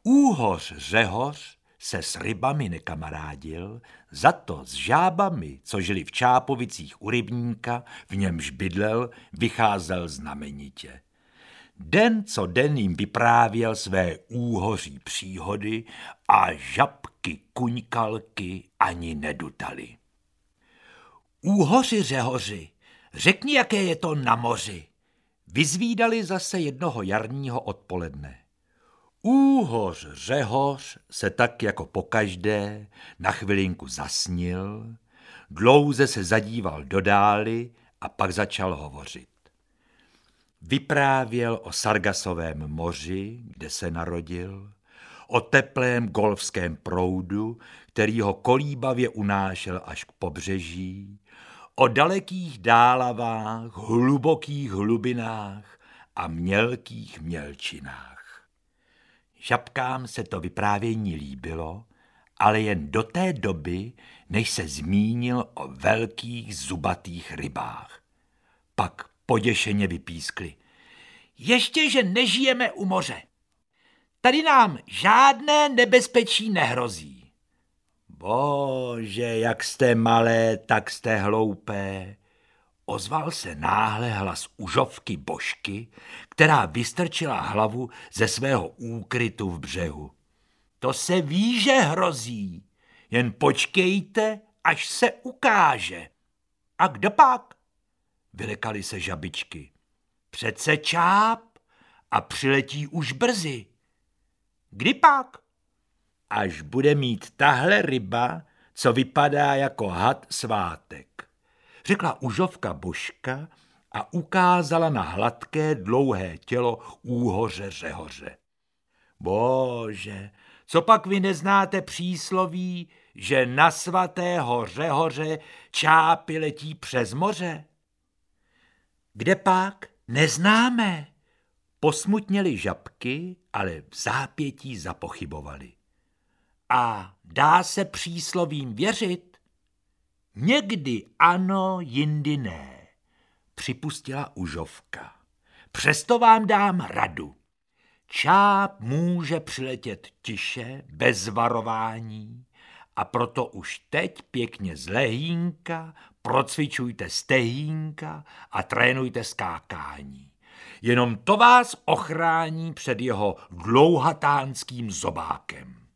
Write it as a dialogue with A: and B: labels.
A: Úhoř Řehoř se s rybami nekamarádil, za to s žábami, co žili v Čápovicích u rybníka, v němž bydlel, vycházel znamenitě. Den co den jim vyprávěl své úhoří příhody a žabky kuňkalky ani nedutali. Úhoři Řehoři, řekni, jaké je to na moři, vyzvídali zase jednoho jarního odpoledne. Úhoř Řehoř se tak jako pokaždé na chvilinku zasnil, dlouze se zadíval do dály a pak začal hovořit. Vyprávěl o Sargasovém moři, kde se narodil, o teplém golfském proudu, který ho kolíbavě unášel až k pobřeží, o dalekých dálavách, hlubokých hlubinách a mělkých mělčinách. Žabkám se to vyprávění líbilo, ale jen do té doby, než se zmínil o velkých zubatých rybách. Pak poděšeně vypískli. Ještě, že nežijeme u moře. Tady nám žádné nebezpečí nehrozí. Bože, jak jste malé, tak jste hloupé. Ozval se náhle hlas užovky Božky, která vystrčila hlavu ze svého úkrytu v břehu. To se ví, že hrozí, jen počkejte, až se ukáže. A kdo pak? Vylekaly se žabičky. Přece Čáp a přiletí už brzy. Kdy pak? Až bude mít tahle ryba, co vypadá jako had, svátek, řekla užovka Božka a ukázala na hladké dlouhé tělo úhoře Řehoře. Bože, co pak vy neznáte přísloví, že na svatého Řehoře čápy letí přes moře? Kde pak? Neznáme. Posmutněly žabky, ale v zápětí zapochybovali. A dá se příslovím věřit? Někdy ano, jindy ne, připustila užovka. Přesto vám dám radu. Čáp může přiletět tiše, bez varování, a proto už teď pěkně z lehínka procvičujte stehínka a trénujte skákání. Jenom to vás ochrání před jeho dlouhatánským zobákem.